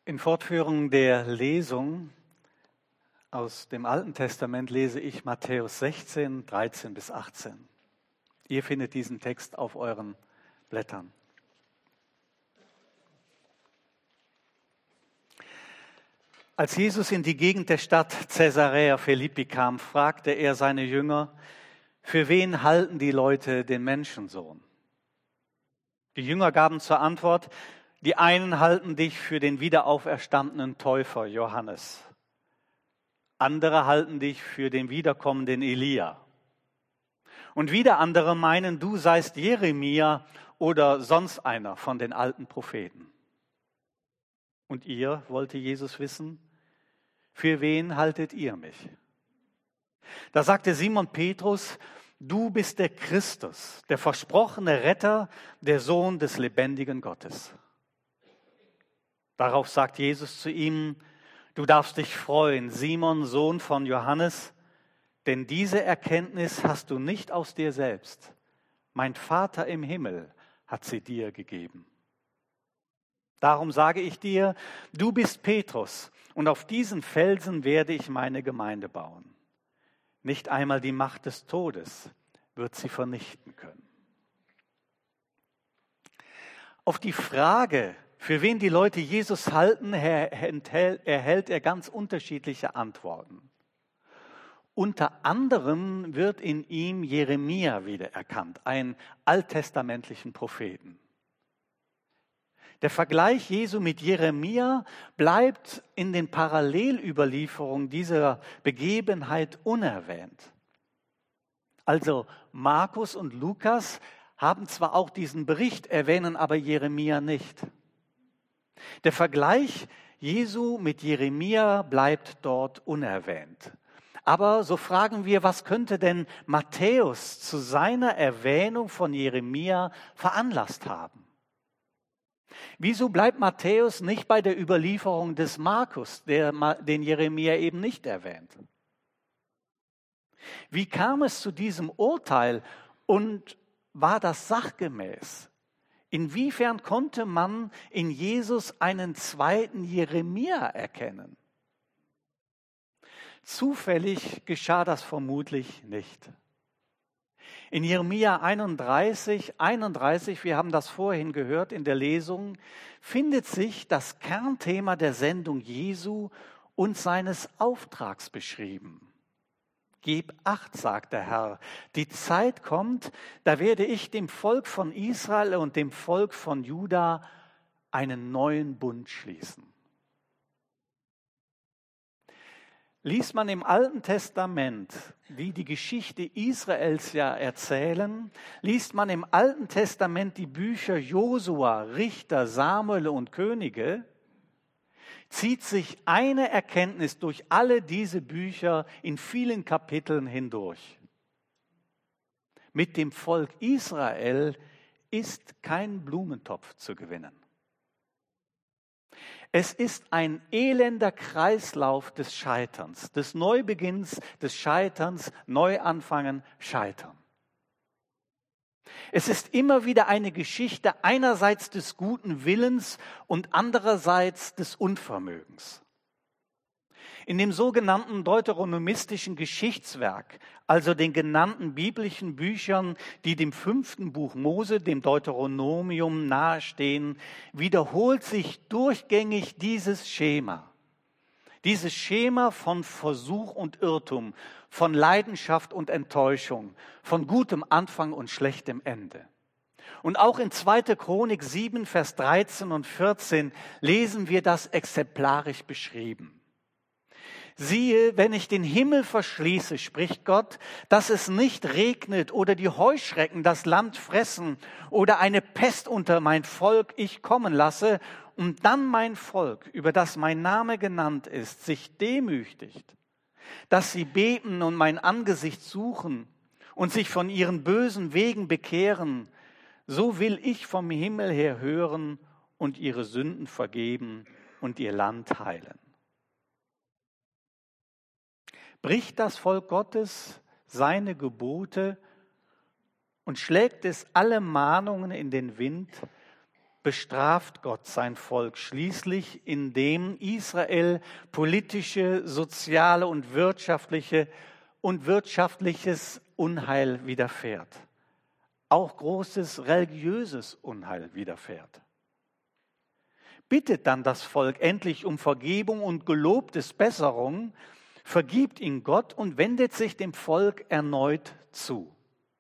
In Fortführung der Lesung aus dem Alten Testament lese ich Matthäus 16, 13 bis 18. Ihr findet diesen Text auf euren Blättern. Als Jesus in die Gegend der Stadt Caesarea Philippi kam, fragte er seine Jünger: Für wen halten die Leute den Menschensohn? Die Jünger gaben zur Antwort: Die einen halten dich für den wiederauferstandenen Täufer Johannes. Andere halten dich für den wiederkommenden Elia. Und wieder andere meinen, du seist Jeremia oder sonst einer von den alten Propheten. Und ihr, wollte Jesus wissen, für wen haltet ihr mich? Da sagte Simon Petrus: Du bist der Christus, der versprochene Retter, der Sohn des lebendigen Gottes. Darauf sagt Jesus zu ihm: Du darfst dich freuen, Simon, Sohn von Johannes, denn diese Erkenntnis hast du nicht aus dir selbst. Mein Vater im Himmel hat sie dir gegeben. Darum sage ich dir, du bist Petrus, und auf diesen Felsen werde ich meine Gemeinde bauen. Nicht einmal die Macht des Todes wird sie vernichten können. Auf die Frage, für wen die Leute Jesus halten, erhält er ganz unterschiedliche Antworten. Unter anderem wird in ihm Jeremia wiedererkannt, einen alttestamentlichen Propheten. Der Vergleich Jesu mit Jeremia bleibt in den Parallelüberlieferungen dieser Begebenheit unerwähnt. Also Markus und Lukas haben zwar auch diesen Bericht, erwähnen aber Jeremia nicht. Der Vergleich Jesu mit Jeremia bleibt dort unerwähnt. Aber so fragen wir, was könnte denn Matthäus zu seiner Erwähnung von Jeremia veranlasst haben? Wieso bleibt Matthäus nicht bei der Überlieferung des Markus, den Jeremia eben nicht erwähnt? Wie kam es zu diesem Urteil und war das sachgemäß? Inwiefern konnte man in Jesus einen zweiten Jeremia erkennen? Zufällig geschah das vermutlich nicht. In Jeremia 31, wir haben das vorhin gehört in der Lesung, findet sich das Kernthema der Sendung Jesu und seines Auftrags beschrieben. Gib Acht, sagt der Herr, die Zeit kommt, da werde ich dem Volk von Israel und dem Volk von Juda einen neuen Bund schließen. Liest man im Alten Testament, wie die Geschichte Israels ja erzählen, liest man im Alten Testament die Bücher Josua, Richter, Samuel und Könige, zieht sich eine Erkenntnis durch alle diese Bücher in vielen Kapiteln hindurch. Mit dem Volk Israel ist kein Blumentopf zu gewinnen. Es ist ein elender Kreislauf des Scheiterns, des Neubeginns, des Scheiterns, Neuanfangen, Scheitern. Es ist immer wieder eine Geschichte einerseits des guten Willens und andererseits des Unvermögens. In dem sogenannten deuteronomistischen Geschichtswerk, also den genannten biblischen Büchern, die dem 5. Buch Mose, dem Deuteronomium nahestehen, wiederholt sich durchgängig dieses Schema. Dieses Schema von Versuch und Irrtum, von Leidenschaft und Enttäuschung, von gutem Anfang und schlechtem Ende. Und auch in 2. Chronik 7, Vers 13 und 14 lesen wir das exemplarisch beschrieben. Siehe, wenn ich den Himmel verschließe, spricht Gott, dass es nicht regnet oder die Heuschrecken das Land fressen oder eine Pest unter mein Volk ich kommen lasse und dann mein Volk, über das mein Name genannt ist, sich demütigt, dass sie beten und mein Angesicht suchen und sich von ihren bösen Wegen bekehren, so will ich vom Himmel her hören und ihre Sünden vergeben und ihr Land heilen. Bricht das Volk Gottes seine Gebote und schlägt es alle Mahnungen in den Wind, bestraft Gott sein Volk schließlich, indem Israel politische, soziale und wirtschaftliches Unheil widerfährt. Auch großes religiöses Unheil widerfährt. Bittet dann das Volk endlich um Vergebung und gelobt es Besserung, vergibt ihn Gott und wendet sich dem Volk erneut zu.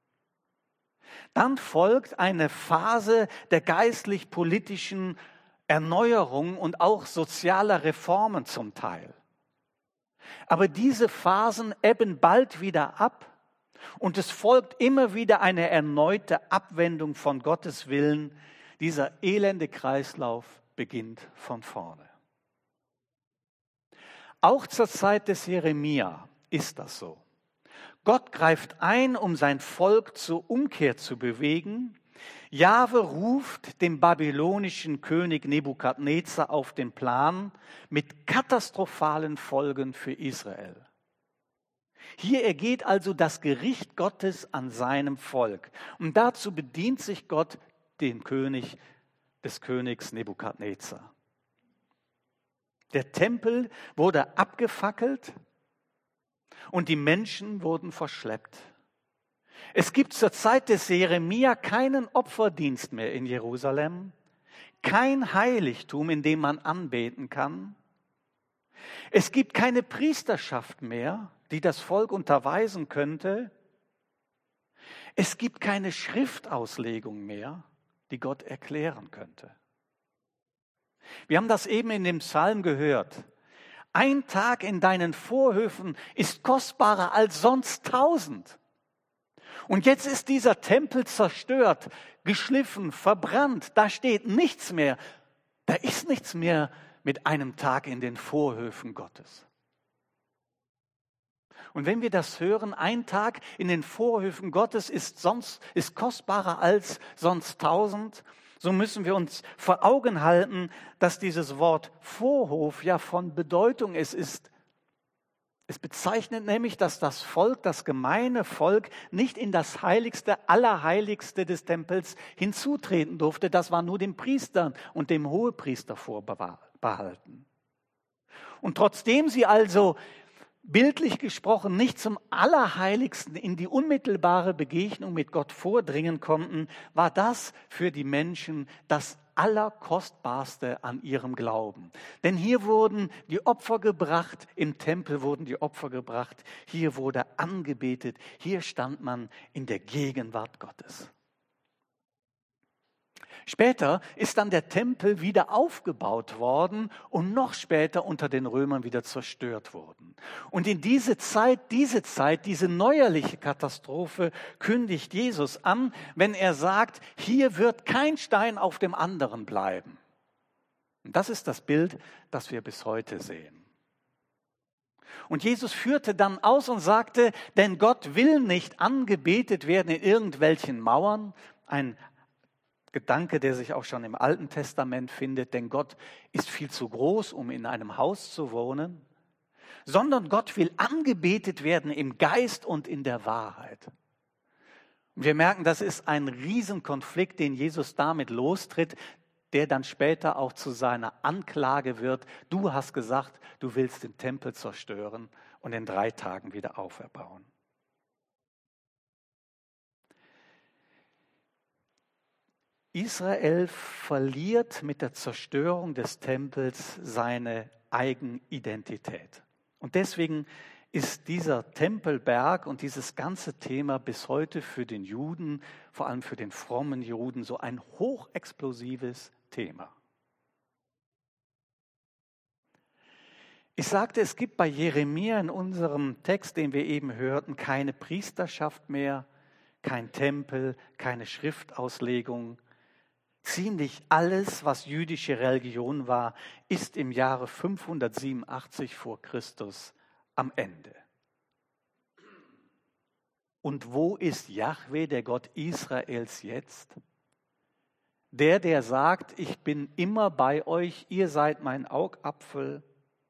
Dann folgt eine Phase der geistlich-politischen Erneuerung und auch sozialer Reformen zum Teil. Aber diese Phasen ebben bald wieder ab und es folgt immer wieder eine erneute Abwendung von Gottes Willen. Dieser elende Kreislauf beginnt von vorne. Auch zur Zeit des Jeremia ist das so. Gott greift ein, um sein Volk zur Umkehr zu bewegen. Jahwe ruft den babylonischen König Nebukadnezar auf den Plan mit katastrophalen Folgen für Israel. Hier ergeht also das Gericht Gottes an seinem Volk. Und dazu bedient sich Gott des Königs Nebukadnezar. Der Tempel wurde abgefackelt und die Menschen wurden verschleppt. Es gibt zur Zeit des Jeremia keinen Opferdienst mehr in Jerusalem, kein Heiligtum, in dem man anbeten kann. Es gibt keine Priesterschaft mehr, die das Volk unterweisen könnte. Es gibt keine Schriftauslegung mehr, die Gott erklären könnte. Wir haben das eben in dem Psalm gehört. Ein Tag in deinen Vorhöfen ist kostbarer als sonst 1000. Und jetzt ist dieser Tempel zerstört, geschliffen, verbrannt. Da steht nichts mehr. Da ist nichts mehr mit einem Tag in den Vorhöfen Gottes. Und wenn wir das hören, ein Tag in den Vorhöfen Gottes ist kostbarer als sonst 1000, so müssen wir uns vor Augen halten, dass dieses Wort Vorhof ja von Bedeutung ist. Es bezeichnet nämlich, dass das Volk, das gemeine Volk, nicht in das Heiligste, Allerheiligste des Tempels hinzutreten durfte. Das war nur dem Priester und dem Hohepriester vorbehalten. Und trotzdem sie also bildlich gesprochen nicht zum Allerheiligsten in die unmittelbare Begegnung mit Gott vordringen konnten, war das für die Menschen das Allerkostbarste an ihrem Glauben. Denn hier wurden die Opfer gebracht, im Tempel wurden die Opfer gebracht, hier wurde angebetet, hier stand man in der Gegenwart Gottes. Später ist dann der Tempel wieder aufgebaut worden und noch später unter den Römern wieder zerstört worden. Und in diese neuerliche Katastrophe kündigt Jesus an, wenn er sagt, hier wird kein Stein auf dem anderen bleiben. Und das ist das Bild, das wir bis heute sehen. Und Jesus führte dann aus und sagte, denn Gott will nicht angebetet werden in irgendwelchen Mauern, ein Gedanke, der sich auch schon im Alten Testament findet, denn Gott ist viel zu groß, um in einem Haus zu wohnen, sondern Gott will angebetet werden im Geist und in der Wahrheit. Und wir merken, das ist ein Riesenkonflikt, den Jesus damit lostritt, der dann später auch zu seiner Anklage wird. Du hast gesagt, du willst den Tempel zerstören und in 3 Tagen wieder auferbauen. Israel verliert mit der Zerstörung des Tempels seine Eigenidentität. Und deswegen ist dieser Tempelberg und dieses ganze Thema bis heute für den Juden, vor allem für den frommen Juden, so ein hochexplosives Thema. Ich sagte, es gibt bei Jeremia in unserem Text, den wir eben hörten, keine Priesterschaft mehr, kein Tempel, keine Schriftauslegung. Ziemlich alles, was jüdische Religion war, ist im Jahre 587 vor Christus am Ende. Und wo ist Jahwe, der Gott Israels, jetzt? Der sagt, ich bin immer bei euch, ihr seid mein Augapfel.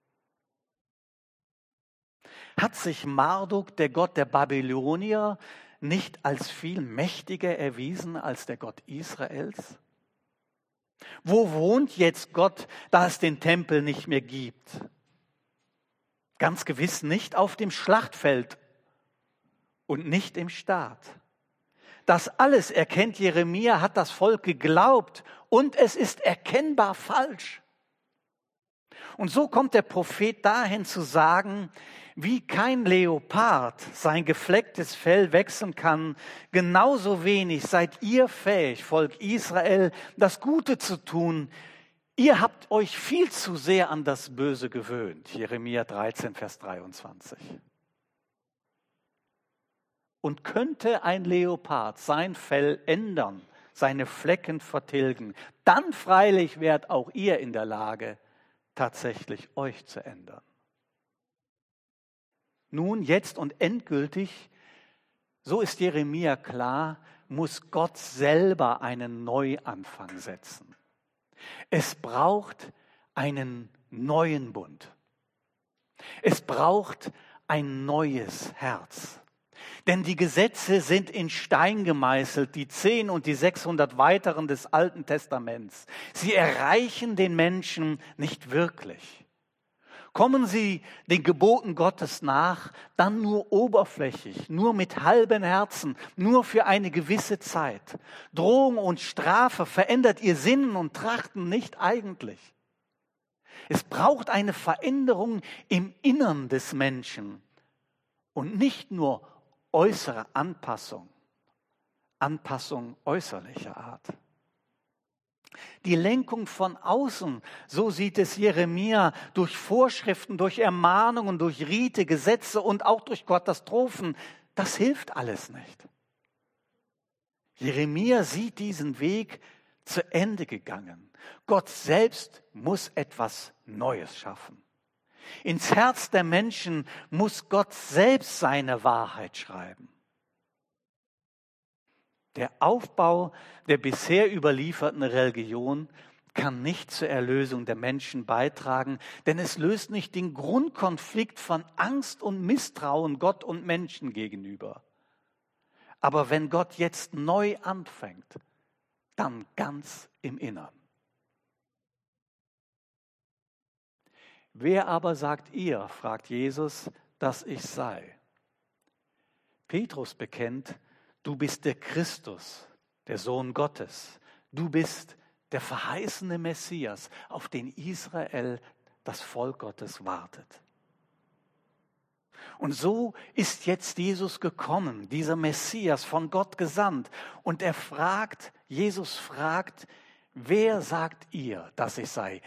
Hat sich Marduk, der Gott der Babylonier, nicht als viel mächtiger erwiesen als der Gott Israels? Wo wohnt jetzt Gott, da es den Tempel nicht mehr gibt? Ganz gewiss nicht auf dem Schlachtfeld und nicht im Staat. Das alles erkennt Jeremia, hat das Volk geglaubt und es ist erkennbar falsch. Und so kommt der Prophet dahin zu sagen, wie kein Leopard sein geflecktes Fell wechseln kann, genauso wenig seid ihr fähig, Volk Israel, das Gute zu tun. Ihr habt euch viel zu sehr an das Böse gewöhnt. Jeremia 13, Vers 23. Und könnte ein Leopard sein Fell ändern, seine Flecken vertilgen, dann freilich wärt auch ihr in der Lage, tatsächlich euch zu ändern. Nun, jetzt und endgültig, so ist Jeremia klar, muss Gott selber einen Neuanfang setzen. Es braucht einen neuen Bund. Es braucht ein neues Herz. Denn die Gesetze sind in Stein gemeißelt, die 10 und die 600 weiteren des Alten Testaments. Sie erreichen den Menschen nicht wirklich. Kommen sie den Geboten Gottes nach, dann nur oberflächlich, nur mit halbem Herzen, nur für eine gewisse Zeit. Drohung und Strafe verändert ihr Sinnen und Trachten nicht eigentlich. Es braucht eine Veränderung im Innern des Menschen und nicht nur äußere Anpassung äußerlicher Art. Die Lenkung von außen, so sieht es Jeremia, durch Vorschriften, durch Ermahnungen, durch Rite, Gesetze und auch durch Katastrophen, das hilft alles nicht. Jeremia sieht diesen Weg zu Ende gegangen. Gott selbst muss etwas Neues schaffen. Ins Herz der Menschen muss Gott selbst seine Wahrheit schreiben. Der Aufbau der bisher überlieferten Religion kann nicht zur Erlösung der Menschen beitragen, denn es löst nicht den Grundkonflikt von Angst und Misstrauen Gott und Menschen gegenüber. Aber wenn Gott jetzt neu anfängt, dann ganz im Innern. Wer aber sagt ihr, fragt Jesus, dass ich sei? Petrus bekennt, du bist der Christus, der Sohn Gottes. Du bist der verheißene Messias, auf den Israel, das Volk Gottes, wartet. Und so ist jetzt Jesus gekommen, dieser Messias, von Gott gesandt. Und Jesus fragt, wer sagt ihr, dass ich sei?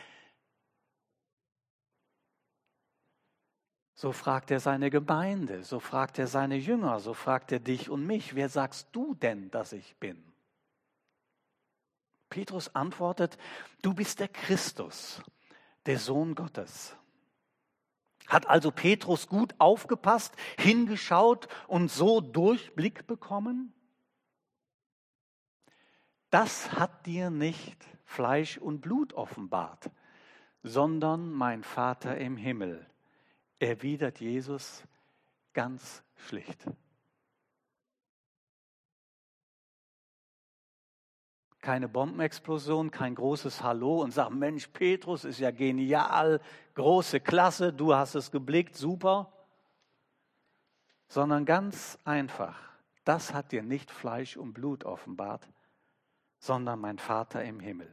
So fragt er seine Gemeinde, so fragt er seine Jünger, so fragt er dich und mich. Wer sagst du denn, dass ich bin? Petrus antwortet, du bist der Christus, der Sohn Gottes. Hat also Petrus gut aufgepasst, hingeschaut und so Durchblick bekommen? Das hat dir nicht Fleisch und Blut offenbart, sondern mein Vater im Himmel, erwidert Jesus ganz schlicht. Keine Bombenexplosion, kein großes Hallo und sagen, Mensch, Petrus ist ja genial, große Klasse, du hast es geblickt, super. Sondern ganz einfach, das hat dir nicht Fleisch und Blut offenbart, sondern mein Vater im Himmel.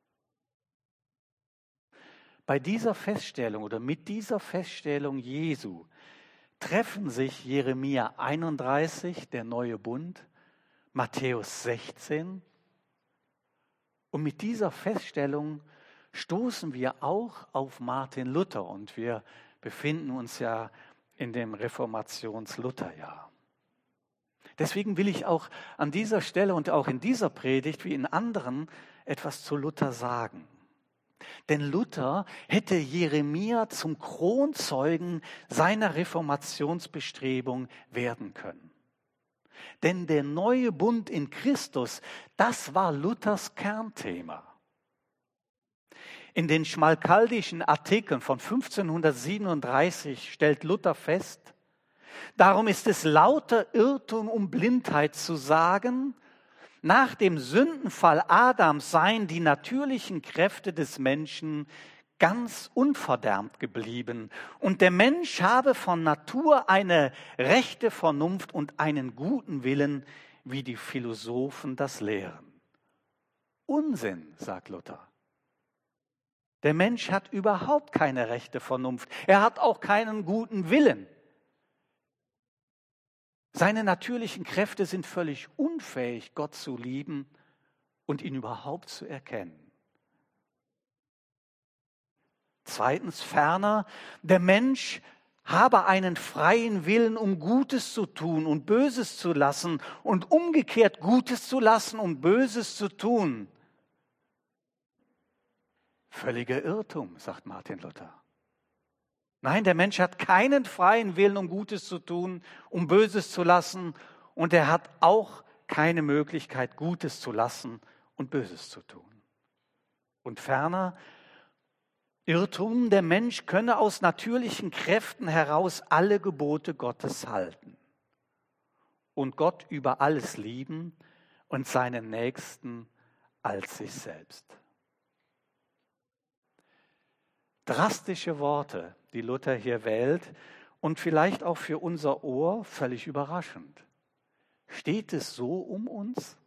Bei dieser Feststellung oder mit dieser Feststellung Jesu treffen sich Jeremia 31, der neue Bund, Matthäus 16. Und mit dieser Feststellung stoßen wir auch auf Martin Luther. Und wir befinden uns ja in dem Reformations-Lutherjahr. Deswegen will ich auch an dieser Stelle und auch in dieser Predigt wie in anderen etwas zu Luther sagen. Denn Luther hätte Jeremia zum Kronzeugen seiner Reformationsbestrebung werden können. Denn der neue Bund in Christus, das war Luthers Kernthema. In den schmalkaldischen Artikeln von 1537 stellt Luther fest, darum ist es lauter Irrtum und Blindheit zu sagen, Nach dem Sündenfall Adams seien die natürlichen Kräfte des Menschen ganz unverdärmt geblieben und der Mensch habe von Natur eine rechte Vernunft und einen guten Willen, wie die Philosophen das lehren. Unsinn, sagt Luther. Der Mensch hat überhaupt keine rechte Vernunft. Er hat auch keinen guten Willen. Seine natürlichen Kräfte sind völlig unfähig, Gott zu lieben und ihn überhaupt zu erkennen. Zweitens ferner, der Mensch habe einen freien Willen, um Gutes zu tun und Böses zu lassen und umgekehrt Gutes zu lassen und Böses zu tun. Völliger Irrtum, sagt Martin Luther. Nein, der Mensch hat keinen freien Willen, um Gutes zu tun, um Böses zu lassen und er hat auch keine Möglichkeit, Gutes zu lassen und Böses zu tun. Und ferner, Irrtum, der Mensch könne aus natürlichen Kräften heraus alle Gebote Gottes halten und Gott über alles lieben und seinen Nächsten als sich selbst. Drastische Worte, die Luther hier wählt und vielleicht auch für unser Ohr völlig überraschend. Steht es so um uns?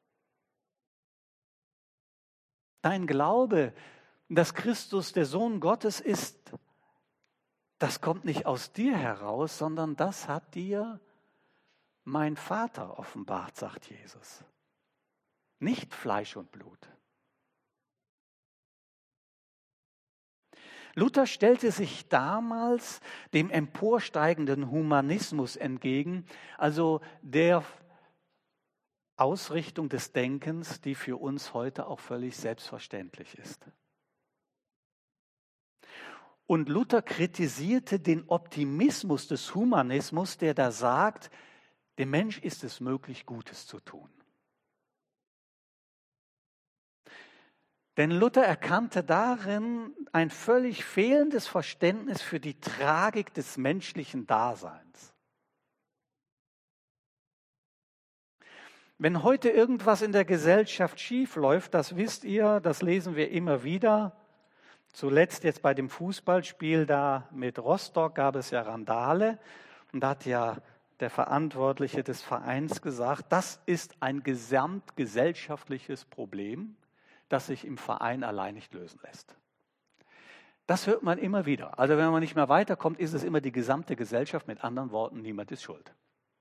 Dein Glaube, dass Christus der Sohn Gottes ist, das kommt nicht aus dir heraus, sondern das hat dir mein Vater offenbart, sagt Jesus. Nicht Fleisch und Blut. Luther stellte sich damals dem emporsteigenden Humanismus entgegen, also der Ausrichtung des Denkens, die für uns heute auch völlig selbstverständlich ist. Und Luther kritisierte den Optimismus des Humanismus, der da sagt, dem Mensch ist es möglich, Gutes zu tun. Denn Luther erkannte darin ein völlig fehlendes Verständnis für die Tragik des menschlichen Daseins. Wenn heute irgendwas in der Gesellschaft schief läuft, das wisst ihr, das lesen wir immer wieder. Zuletzt jetzt bei dem Fußballspiel da mit Rostock gab es ja Randale und da hat ja der Verantwortliche des Vereins gesagt, das ist ein gesamtgesellschaftliches Problem, das sich im Verein allein nicht lösen lässt. Das hört man immer wieder. Also wenn man nicht mehr weiterkommt, ist es immer die gesamte Gesellschaft, mit anderen Worten, niemand ist schuld.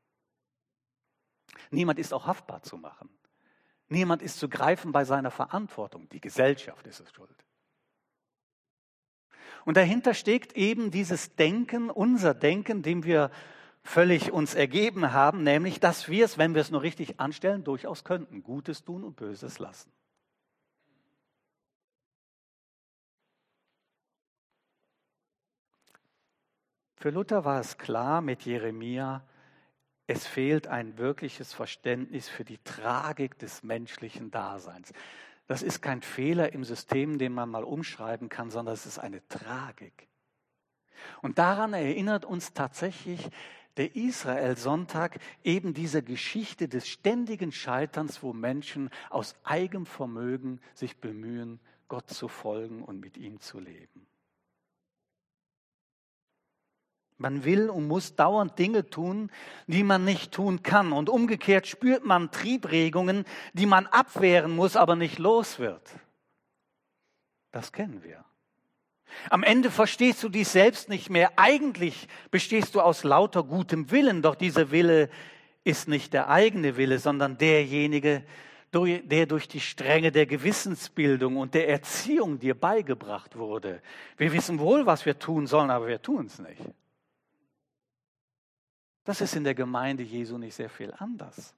Niemand ist auch haftbar zu machen. Niemand ist zu greifen bei seiner Verantwortung. Die Gesellschaft ist es schuld. Und dahinter steckt eben dieses Denken, unser Denken, dem wir völlig uns ergeben haben, nämlich, dass wir es, wenn wir es nur richtig anstellen, durchaus könnten. Gutes tun und Böses lassen. Für Luther war es klar mit Jeremia, es fehlt ein wirkliches Verständnis für die Tragik des menschlichen Daseins. Das ist kein Fehler im System, den man mal umschreiben kann, sondern es ist eine Tragik. Und daran erinnert uns tatsächlich der Israel-Sonntag, eben diese Geschichte des ständigen Scheiterns, wo Menschen aus eigenem Vermögen sich bemühen, Gott zu folgen und mit ihm zu leben. Man will und muss dauernd Dinge tun, die man nicht tun kann. Und umgekehrt spürt man Triebregungen, die man abwehren muss, aber nicht los wird. Das kennen wir. Am Ende verstehst du dich selbst nicht mehr. Eigentlich bestehst du aus lauter gutem Willen, doch dieser Wille ist nicht der eigene Wille, sondern derjenige, der durch die Stränge der Gewissensbildung und der Erziehung dir beigebracht wurde. Wir wissen wohl, was wir tun sollen, aber wir tun es nicht. Das ist in der Gemeinde Jesu nicht sehr viel anders.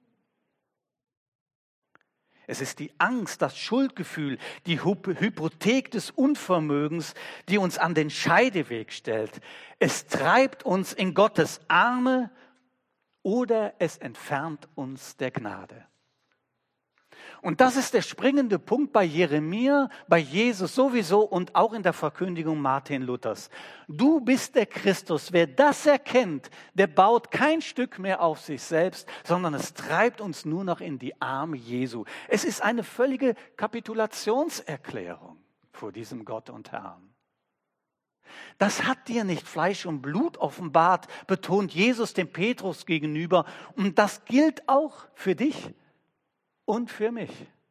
Es ist die Angst, das Schuldgefühl, die Hypothek des Unvermögens, die uns an den Scheideweg stellt. Es treibt uns in Gottes Arme oder es entfernt uns der Gnade. Und das ist der springende Punkt bei Jeremia, bei Jesus sowieso und auch in der Verkündigung Martin Luthers. Du bist der Christus. Wer das erkennt, der baut kein Stück mehr auf sich selbst, sondern es treibt uns nur noch in die Arme Jesu. Es ist eine völlige Kapitulationserklärung vor diesem Gott und Herrn. Das hat dir nicht Fleisch und Blut offenbart, betont Jesus dem Petrus gegenüber. Und das gilt auch für dich und für mich.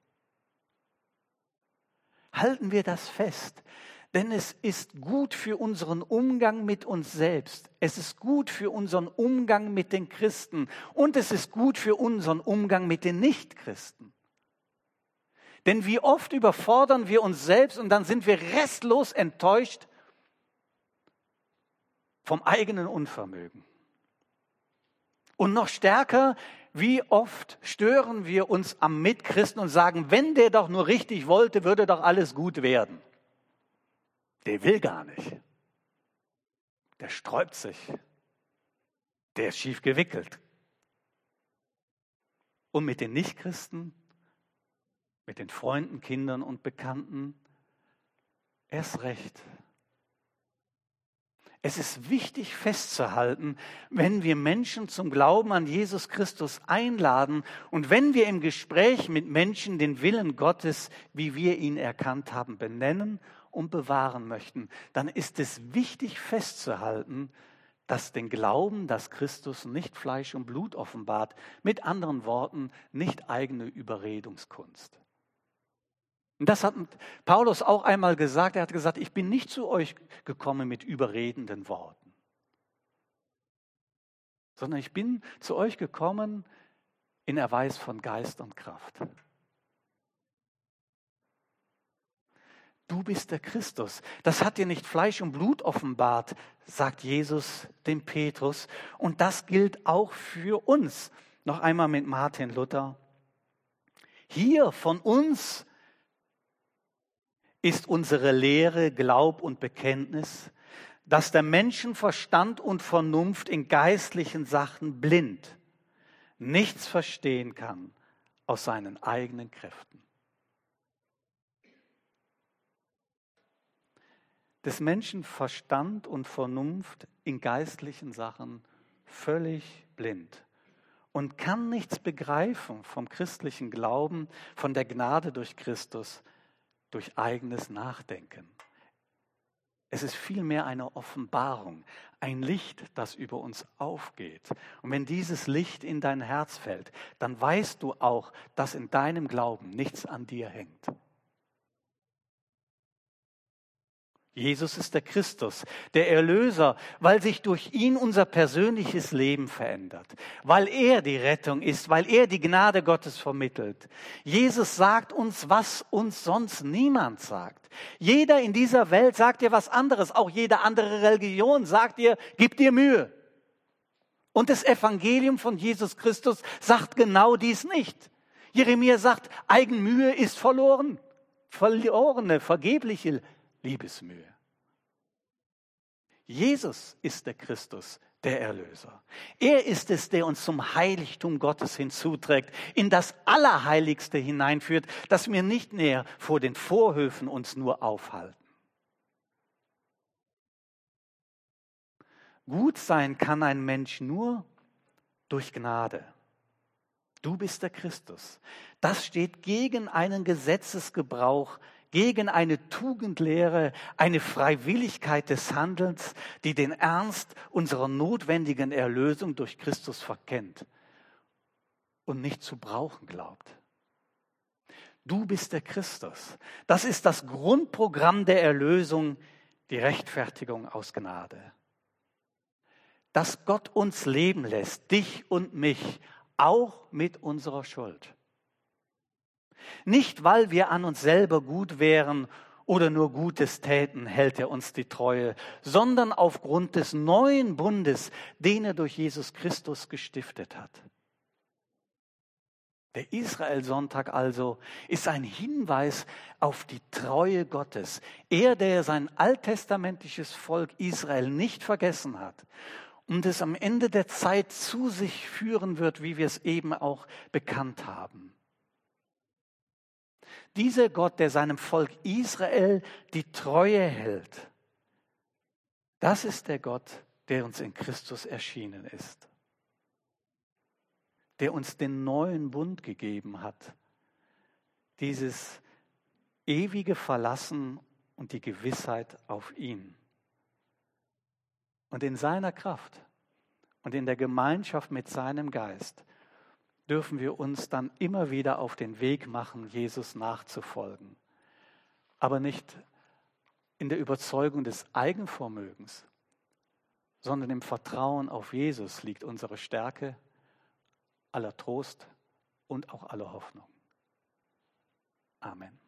Halten wir das fest, denn es ist gut für unseren Umgang mit uns selbst. Es ist gut für unseren Umgang mit den Christen und es ist gut für unseren Umgang mit den Nichtchristen. Denn wie oft überfordern wir uns selbst und dann sind wir restlos enttäuscht vom eigenen Unvermögen. Und noch stärker, wie oft stören wir uns am Mitchristen und sagen, wenn der doch nur richtig wollte, würde doch alles gut werden. Der will gar nicht. Der sträubt sich. Der ist schief gewickelt. Und mit den Nichtchristen, mit den Freunden, Kindern und Bekannten, erst recht. Es ist wichtig festzuhalten, wenn wir Menschen zum Glauben an Jesus Christus einladen und wenn wir im Gespräch mit Menschen den Willen Gottes, wie wir ihn erkannt haben, benennen und bewahren möchten, dann ist es wichtig festzuhalten, dass den Glauben, dass Christus nicht Fleisch und Blut offenbart, mit anderen Worten nicht eigene Überredungskunst. Und das hat Paulus auch einmal gesagt. Er hat gesagt, ich bin nicht zu euch gekommen mit überredenden Worten, sondern ich bin zu euch gekommen in Erweis von Geist und Kraft. Du bist der Christus. Das hat dir nicht Fleisch und Blut offenbart, sagt Jesus dem Petrus. Und das gilt auch für uns. Noch einmal mit Martin Luther. Hier von uns ist unsere Lehre, Glaub und Bekenntnis, dass der Menschenverstand und Vernunft in geistlichen Sachen blind, nichts verstehen kann aus seinen eigenen Kräften. Des Menschen Verstand und Vernunft in geistlichen Sachen völlig blind und kann nichts begreifen vom christlichen Glauben, von der Gnade durch Christus, durch eigenes Nachdenken. Es ist vielmehr eine Offenbarung, ein Licht, das über uns aufgeht. Und wenn dieses Licht in dein Herz fällt, dann weißt du auch, dass in deinem Glauben nichts an dir hängt. Jesus ist der Christus, der Erlöser, weil sich durch ihn unser persönliches Leben verändert, weil er die Rettung ist, weil er die Gnade Gottes vermittelt. Jesus sagt uns, was uns sonst niemand sagt. Jeder in dieser Welt sagt dir was anderes, auch jede andere Religion sagt dir, gib dir Mühe. Und das Evangelium von Jesus Christus sagt genau dies nicht. Jeremia sagt, Eigenmühe ist verloren, verlorene, vergebliche Liebesmühe. Jesus ist der Christus, der Erlöser. Er ist es, der uns zum Heiligtum Gottes hinzuträgt, in das Allerheiligste hineinführt, dass wir nicht näher vor den Vorhöfen uns nur aufhalten. Gut sein kann ein Mensch nur durch Gnade. Du bist der Christus. Das steht gegen einen Gesetzesgebrauch, gegen eine Tugendlehre, eine Freiwilligkeit des Handelns, die den Ernst unserer notwendigen Erlösung durch Christus verkennt und nicht zu brauchen glaubt. Du bist der Christus. Das ist das Grundprogramm der Erlösung, die Rechtfertigung aus Gnade. Dass Gott uns leben lässt, dich und mich, auch mit unserer Schuld. Nicht, weil wir an uns selber gut wären oder nur Gutes täten, hält er uns die Treue, sondern aufgrund des neuen Bundes, den er durch Jesus Christus gestiftet hat. Der Israelsonntag also ist ein Hinweis auf die Treue Gottes. Er, der sein alttestamentliches Volk Israel nicht vergessen hat und es am Ende der Zeit zu sich führen wird, wie wir es eben auch bekannt haben. Dieser Gott, der seinem Volk Israel die Treue hält, das ist der Gott, der uns in Christus erschienen ist, der uns den neuen Bund gegeben hat, dieses ewige Verlassen und die Gewissheit auf ihn. Und in seiner Kraft und in der Gemeinschaft mit seinem Geist dürfen wir uns dann immer wieder auf den Weg machen, Jesus nachzufolgen. Aber nicht in der Überzeugung des Eigenvermögens, sondern im Vertrauen auf Jesus liegt unsere Stärke, aller Trost und auch aller Hoffnung. Amen.